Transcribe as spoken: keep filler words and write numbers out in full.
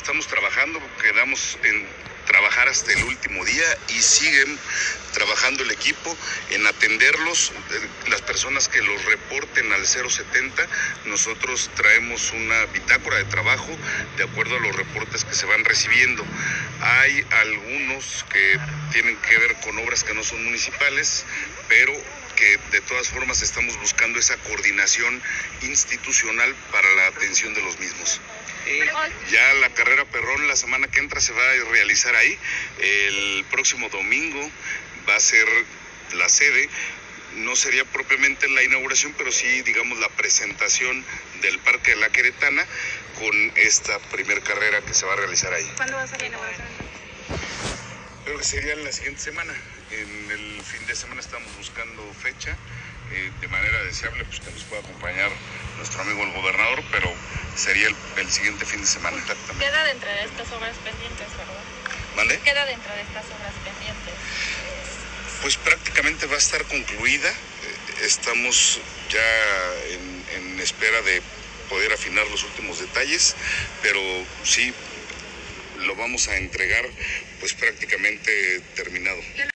estamos trabajando, quedamos en trabajar hasta el último día y siguen trabajando el equipo en atenderlos. Las personas que los reporten al cero setenta, nosotros traemos una bitácora de trabajo de acuerdo a los reportes que se van recibiendo. Hay algunos que tienen que ver con obras que no son municipales, pero que de todas formas estamos buscando esa coordinación institucional para la atención de los mismos. Ya la carrera Perrón la semana que entra se va a realizar ahí. El próximo domingo va a ser la sede. No sería propiamente la inauguración, pero sí, digamos, la presentación del Parque de la Queretana con esta primer carrera que se va a realizar ahí. ¿Cuándo va a ser la inauguración? Creo que sería la siguiente semana. En el fin de semana estamos buscando fecha, eh, de manera deseable pues que nos pueda acompañar nuestro amigo el gobernador, pero sería el, el siguiente fin de semana. Exactamente. Queda dentro de estas obras pendientes, ¿verdad? ¿Mande? Queda dentro de estas obras pendientes. Pues prácticamente va a estar concluida. Eh, estamos ya en, en espera de poder afinar los últimos detalles, pero sí lo vamos a entregar pues prácticamente terminado.